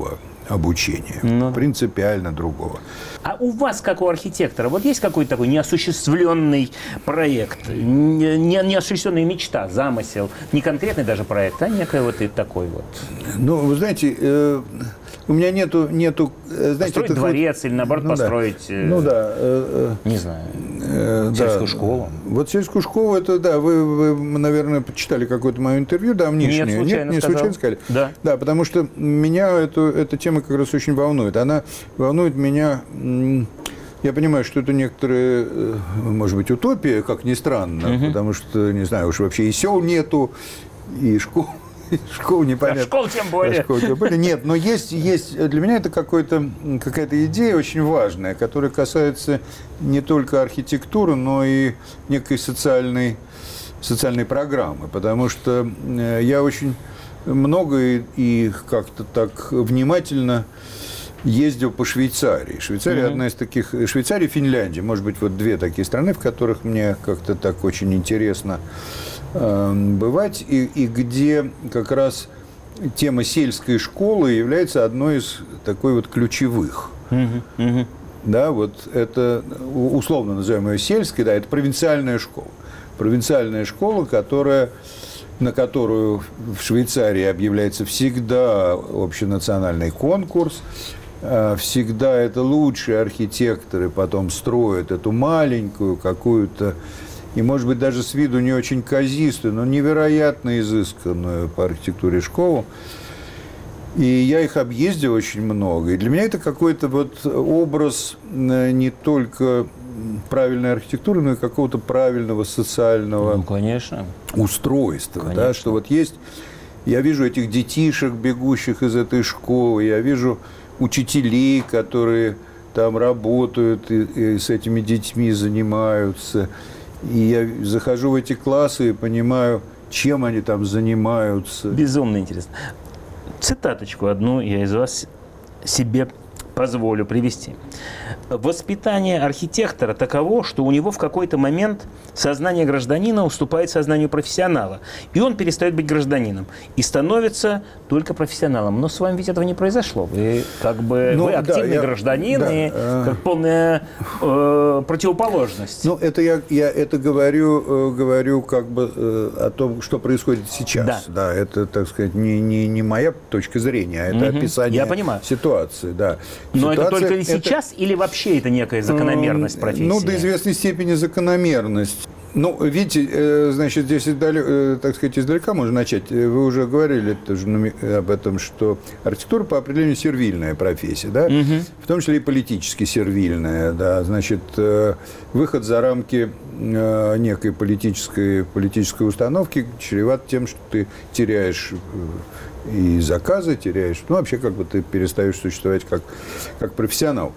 обучения. Ну, принципиально другого. А у вас, как у архитектора, вот есть какой-то такой неосуществленный проект, не, неосуществленная мечта, замысел, не конкретный даже проект, а некий вот и такой вот? Ну, вы знаете, э, у меня нету... нету знаете, построить дворец вот, или, наоборот, ну, построить... Да. Ну да. Э, не знаю. Э, сельскую да. школу. Вот сельскую школу, это, да, вы, вы наверное, почитали какое-то мое интервью давнишнее. Нет, случайно Нет, не сказал. случайно сказали? Да. Да, потому что меня эту, эта тема как раз очень волнует. Она волнует меня... Я понимаю, что это некоторые, может быть, утопия, как ни странно, угу. потому что, не знаю, уж вообще и сел нету, и школ... Школ непонятно. А школ тем более. А школ тем более. Нет, но есть, есть для меня это какой-то, какая-то идея очень важная, которая касается не только архитектуры, но и некой социальной, социальной программы. Потому что я очень много и, и как-то так внимательно ездил по Швейцарии. Швейцария mm-hmm. одна из таких... Швейцария и Финляндия. Может быть, вот две такие страны, в которых мне как-то так очень интересно бывать, и, и где как раз тема сельской школы является одной из такой вот ключевых. Uh-huh, uh-huh. Да, вот это условно называем ее сельской, да, это провинциальная школа. Провинциальная школа, которая, на которую в Швейцарии объявляется всегда общенациональный конкурс, всегда это лучшие архитекторы потом строят эту маленькую какую-то, и, может быть, даже с виду не очень казистую, но невероятно изысканную по архитектуре школу. И я их объездил очень много. И для меня это какой-то вот образ не только правильной архитектуры, но и какого-то правильного социального ну, конечно. устройства. Конечно. Да, что вот есть... Я вижу этих детишек, бегущих из этой школы, я вижу учителей, которые там работают и, и с этими детьми занимаются. И я захожу в эти классы и понимаю, чем они там занимаются. Безумно интересно. Цитаточку одну я из вас себе позволю привести. Воспитание архитектора таково, что у него в какой-то момент сознание гражданина уступает сознанию профессионала. И он перестает быть гражданином. И становится только профессионалом. Но с вами ведь этого не произошло. Вы как бы ну, вы активный да, я, гражданин да, и как полная э, противоположность. Ну, это я, я это говорю, говорю как бы э, о том, что происходит сейчас. Да, да это, так сказать, не, не, не моя точка зрения, а это угу. описание я понимаю. Ситуации. Да. Но Ситуация, это только сейчас это... или вообще это некая закономерность профессии? Ну, до известной степени закономерность. Ну, видите, значит, здесь, так сказать, издалека можно начать. Вы уже говорили тоже об этом, что архитектура по определению сервильная профессия, да? Угу. В том числе и политически сервильная, да. Значит, выход за рамки некой политической, политической установки чреват тем, что ты теряешь и заказы, теряешь, ну, вообще, как бы ты перестаешь существовать как, как профессионал.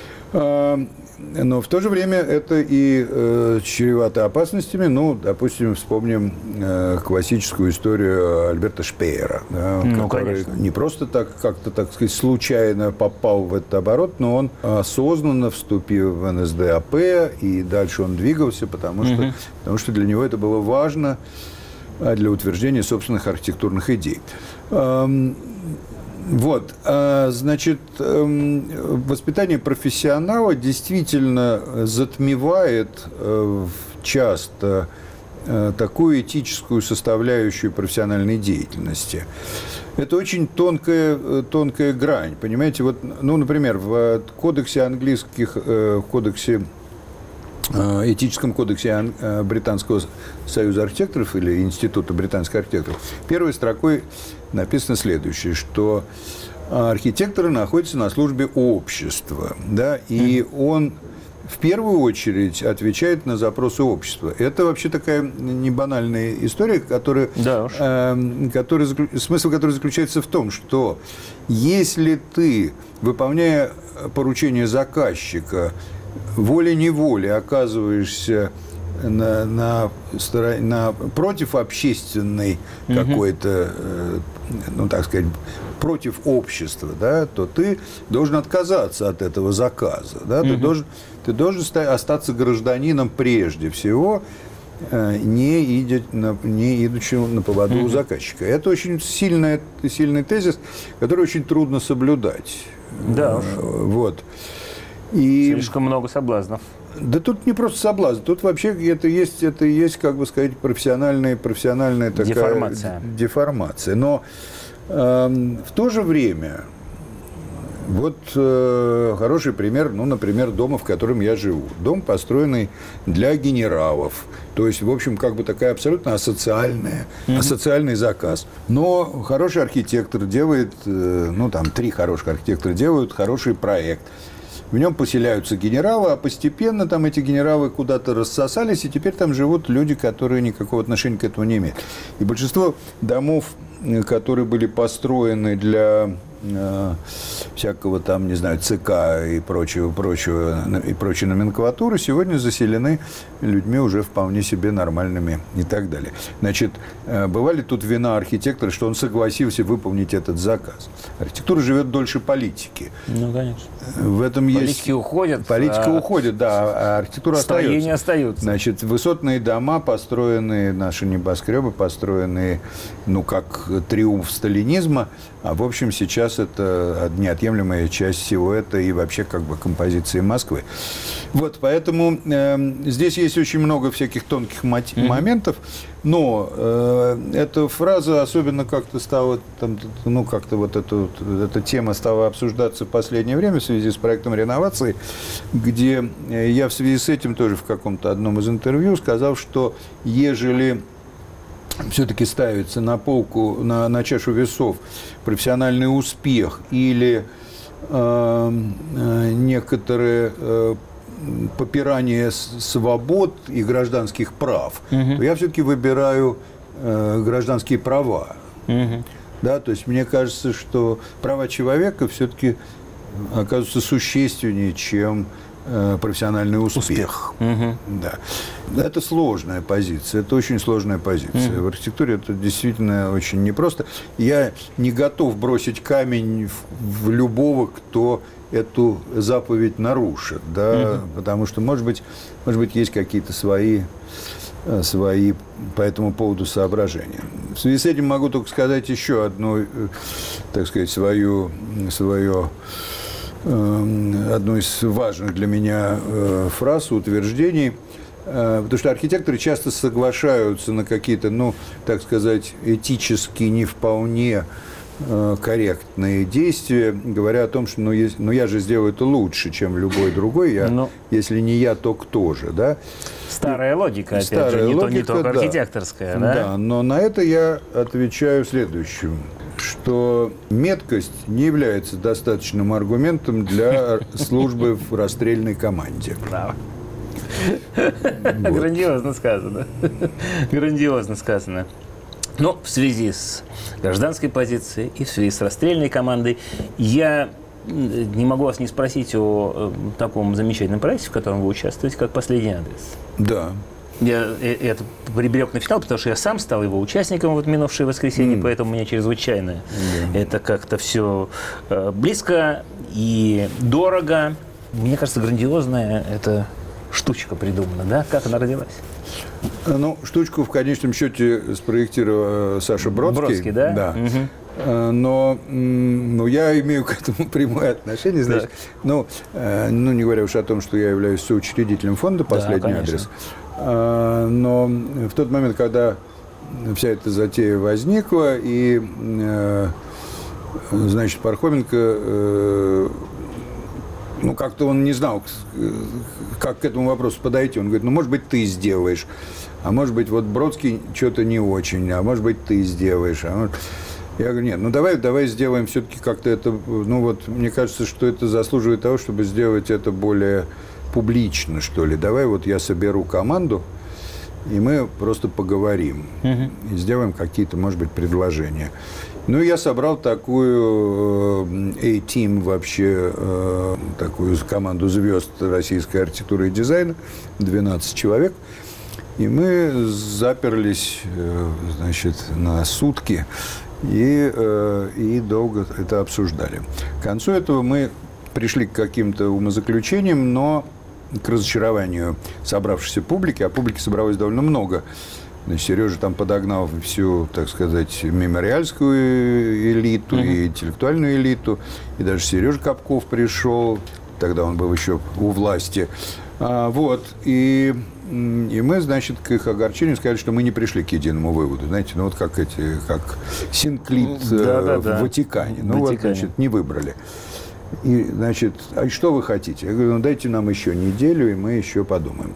Но в то же время это и э, чревато опасностями. Ну, допустим, вспомним э, классическую историю Альберта Шпеера, да, ну, который конечно. не просто так, как-то, так сказать, случайно попал в этот оборот, но он осознанно вступил в эн эс дэ а пэ, и дальше он двигался, потому что, угу. потому что для него это было важно для утверждения собственных архитектурных идей. Вот, значит, воспитание профессионала действительно затмевает часто такую этическую составляющую профессиональной деятельности. Это очень тонкая, тонкая грань, понимаете? Вот, ну, например, в кодексе английских, в кодексе этическом кодексе Британского союза архитекторов или Института британских архитекторов первой строкой написано следующее, что архитекторы находятся на службе общества, да, и mm-hmm. он в первую очередь отвечает на запросы общества. Это вообще такая не банальная история, которая, да э, которая, смысл которой заключается в том, что если ты, выполняя поручение заказчика, волей-неволей оказываешься на, на, на против общественной угу. какой-то, ну, так сказать, против общества, да, то ты должен отказаться от этого заказа. Да, угу. ты, должен, ты должен остаться гражданином прежде всего не, идет на, не идучи на поводу у заказчика. Это очень сильный, сильный тезис, который очень трудно соблюдать. Да уж. Вот. И... Слишком много соблазнов. Да тут не просто соблазн, тут вообще это есть, это есть, как бы сказать, профессиональная, профессиональная такая деформация. деформация. Но э, в то же время, вот э, хороший пример, ну, например, дома, в котором я живу. Дом, построенный для генералов. То есть, в общем, как бы такая абсолютно асоциальная, mm-hmm. асоциальный заказ. Но хороший архитектор делает, э, ну, там, три хороших архитектора делают хороший проект. В нем поселяются генералы, а постепенно там эти генералы куда-то рассосались, и теперь там живут люди, которые никакого отношения к этому не имеют. И большинство домов, которые были построены для э, всякого там, не знаю, ЦК и прочего, прочего, и прочей номенклатуры, сегодня заселены людьми уже вполне себе нормальными и так далее. Значит, э, бывали тут вина архитектора, что он согласился выполнить этот заказ. Архитектура живет дольше политики. Ну, конечно. В этом Политики есть... уходят. Политика а... уходит, да, а архитектура Строения остается. остаются. Значит, высотные дома, построенные, наши небоскребы, построенные, ну, как триумф сталинизма, а, в общем, сейчас это неотъемлемая часть всего этого и вообще как бы композиции Москвы. Вот, поэтому э, здесь есть очень много всяких тонких mm-hmm. моментов, но э, эта фраза особенно как-то стала, там, ну, как-то вот эту, эта тема стала обсуждаться в последнее время в связи с проектом реновации, где я в связи с этим тоже в каком-то одном из интервью сказал, что ежели все-таки ставится на полку, на, на чашу весов профессиональный успех или э, э, некоторые э, попирание свобод и гражданских прав, угу. то я все-таки выбираю э, гражданские права. Угу. Да, то есть мне кажется, что права человека все-таки оказываются существеннее, чем профессиональный успех. успех. Угу. Да. Это сложная позиция, это очень сложная позиция. Угу. В архитектуре это действительно очень непросто. Я не готов бросить камень в, в любого, кто эту заповедь нарушит, да, угу. потому что, может быть, может быть, есть какие-то свои, свои по этому поводу соображения. В связи с этим могу только сказать еще одну, так сказать, свою, свое одну из важных для меня фраз, утверждений, потому что архитекторы часто соглашаются на какие-то, ну, так сказать, этически не вполне корректные действия, говоря о том, что ну, есть, ну я же сделаю это лучше, чем любой другой, я, ну, если не я, то кто же, да? Старая логика, опять Старая же, не, логика, то, не только да. архитекторская, да? Да, но на это я отвечаю следующим, что меткость не является достаточным аргументом для службы в расстрельной команде. Браво. Грандиозно сказано. Грандиозно сказано. Но в связи с гражданской позицией и в связи с расстрельной командой я не могу вас не спросить о таком замечательном проекте, в котором вы участвуете, как «Последний адрес». Да. Я это приберег на финал, потому что я сам стал его участником в минувшее воскресенье, mm. поэтому мне чрезвычайно yeah. это как-то все близко и дорого. Мне кажется, грандиозная эта штучка придумана, да? Как она родилась? Ну, штучку в конечном счете спроектировал Саша Бродский. Бродский, да? Да. Угу. Но ну, я имею к этому прямое отношение, значит, да. ну, ну, не говоря уж о том, что я являюсь соучредителем фонда «Последний да, адрес». Но в тот момент, когда вся эта затея возникла, и, значит, Пархоменко, ну, как-то он не знал, как к этому вопросу подойти. Он говорит, ну, может быть, ты сделаешь, а может быть, вот Бродский что-то не очень, а может быть, ты сделаешь. А может... Я говорю, нет, ну, давай, давай сделаем все-таки как-то это, ну, вот, мне кажется, что это заслуживает того, чтобы сделать это более публично, что ли. Давай вот я соберу команду, и мы просто поговорим. Uh-huh. И сделаем какие-то, может быть, предложения. Ну, я собрал такую A-team вообще, такую команду звезд российской архитектуры и дизайна, двенадцать человек. И мы заперлись, значит, на сутки и, и долго это обсуждали. К концу этого мы пришли к каким-то умозаключениям, но к разочарованию собравшейся публики, а публики собралось довольно много. Сережа там подогнал всю, так сказать, мемориальскую элиту mm-hmm. и интеллектуальную элиту. И даже Сережа Капков пришел. Тогда он был еще у власти. А, вот. И, и мы, значит, к их огорчению сказали, что мы не пришли к единому выводу. Знаете, ну вот как эти, как Синклит да, да, в да. Ватикане. Ну вот, значит, не выбрали. И, значит, а что вы хотите? Я говорю, ну дайте нам еще неделю, и мы еще подумаем.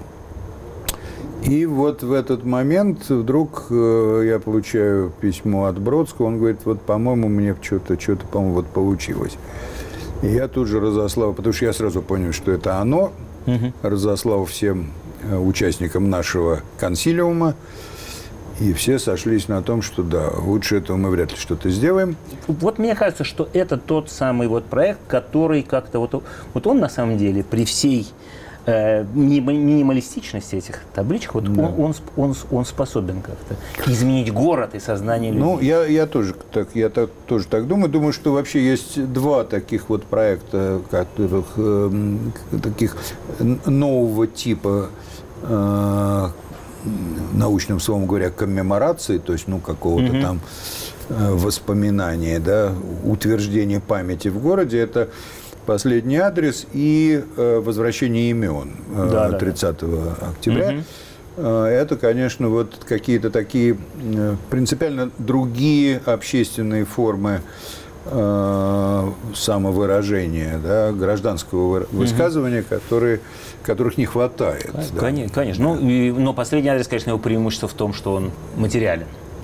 И вот в этот момент вдруг э, я получаю письмо от Бродского. Он говорит, вот, по-моему, мне что-то, что-то, по-моему, вот получилось. И я тут же разослал, потому что я сразу понял, что это оно. Угу. Разослал всем э, участникам нашего консилиума. И все сошлись на том, что да, лучше этого мы вряд ли что-то сделаем. Вот мне кажется, что это тот самый вот проект, который как-то вот, вот он на самом деле при всей э, минималистичности этих табличек, вот да. он, он, он, он способен как-то изменить город и сознание людей. Ну, я, я, тоже, так, я так, тоже так думаю. Думаю, что вообще есть два таких вот проекта, которых, э, таких нового типа, э, научным словом говоря, коммеморации, то есть, ну, какого-то mm-hmm. там э, воспоминания, да, утверждения памяти в городе, это «Последний адрес» и э, «Возвращение имен» э, тридцатого октября. Mm-hmm. Э, это, конечно, вот какие-то такие э, принципиально другие общественные формы э, самовыражения, да, гражданского высказывания, mm-hmm. которые... которых не хватает. Конечно. Да. конечно. Ну, и, но последний адрес, конечно, его преимущество в том, что он материален.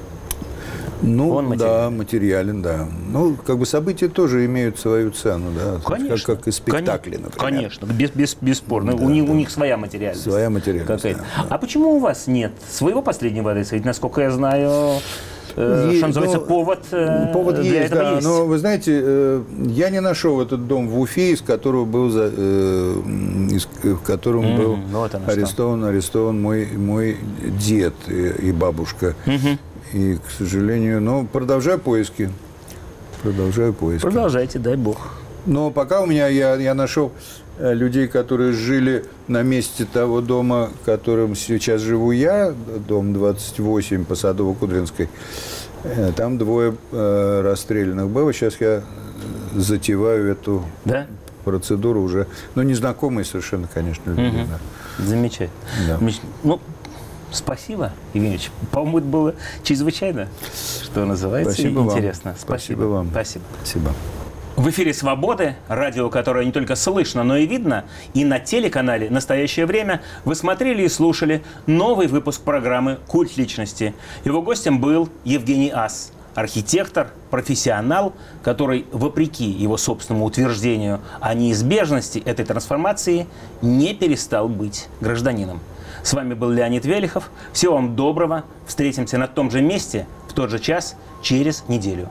Ну, он материален. да, материален, да. Ну, как бы события тоже имеют свою цену, да. Конечно. Как, как и спектакли, например. Конечно, без, без, бесспорно. Да, у, них, да. у них своя материальность. Своя материальность, да, да. А почему у вас нет своего последнего адреса? Ведь, насколько я знаю... Есть, что называется, ну, повод, повод для есть, этого да. есть. Но вы знаете, я не нашел этот дом в Уфе, из которого был, из, в котором mm-hmm. был вот арестован, арестован мой, мой дед и, и бабушка. Mm-hmm. И, к сожалению, ну, продолжаю поиски. Продолжаю поиски. Продолжайте, дай бог. Но пока у меня, я, я нашел людей, которые жили на месте того дома, которым сейчас живу я, дом двадцать восемь по Садово-Кудринской. Там двое э, расстрелянных было. Сейчас я затеваю эту да? процедуру уже. Ну, незнакомые совершенно, конечно, люди. Угу. Да. Замечательно. Да. Ну, спасибо, Евгений Ильич. По-моему, это было чрезвычайно, что называется, Спасибо интересно. Вам. Спасибо. Спасибо вам. Спасибо. Спасибо. В эфире «Свободы», радио, которое не только слышно, но и видно, и на телеканале «Настоящее время» вы смотрели и слушали новый выпуск программы «Культ личности». Его гостем был Евгений Ас, архитектор, профессионал, который, вопреки его собственному утверждению о неизбежности этой трансформации, не перестал быть гражданином. С вами был Леонид Велихов. Всего вам доброго. Встретимся на том же месте в тот же час через неделю.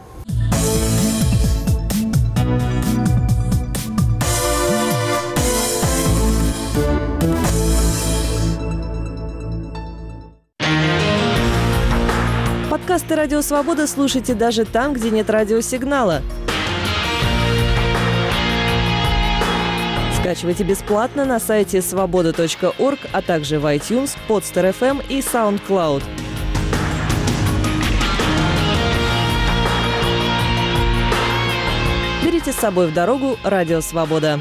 Подкасты «Радио Свобода» слушайте даже там, где нет радиосигнала. Скачивайте бесплатно на сайте свобода точка орг, а также в iTunes, Podster эф эм и SoundCloud. Берите с собой в дорогу «Радио Свобода».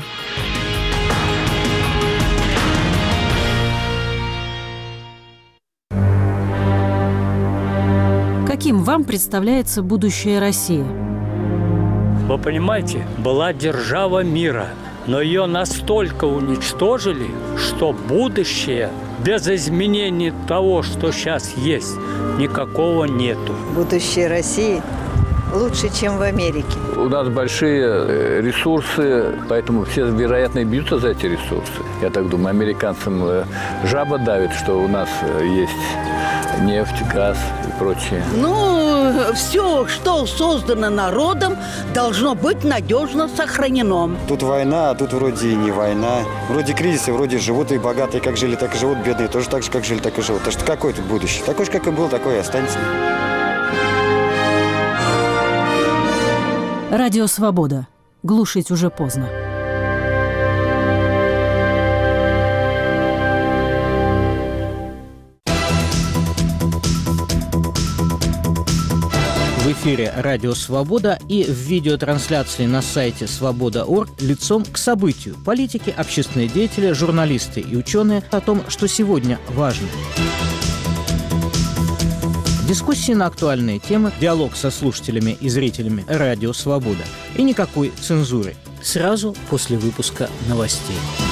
Каким вам представляется будущее России? Вы понимаете, была держава мира, но ее настолько уничтожили, что будущее без изменений того, что сейчас есть, никакого нету. Будущее России лучше, чем в Америке. У нас большие ресурсы, поэтому все, вероятно, и бьются за эти ресурсы. Я так думаю, американцам жаба давит, что у нас есть нефть, газ и прочее. Ну, все, что создано народом, должно быть надежно сохранено. Тут война, а тут вроде и не война. Вроде кризисы, вроде живут и богатые, как жили, так и живут, бедные тоже так же, как жили, так и живут. Так что какое тут будущее? Такое же, как и был, такое и останется. Радио «Свобода». Глушить уже поздно. эфире «Радио Свобода» и в видеотрансляции на сайте свобода точка орг лицом к событию. Политики, общественные деятели, журналисты и ученые о том, что сегодня важно. Дискуссии на актуальные темы, диалог со слушателями и зрителями «Радио Свобода» и никакой цензуры. Сразу после выпуска новостей.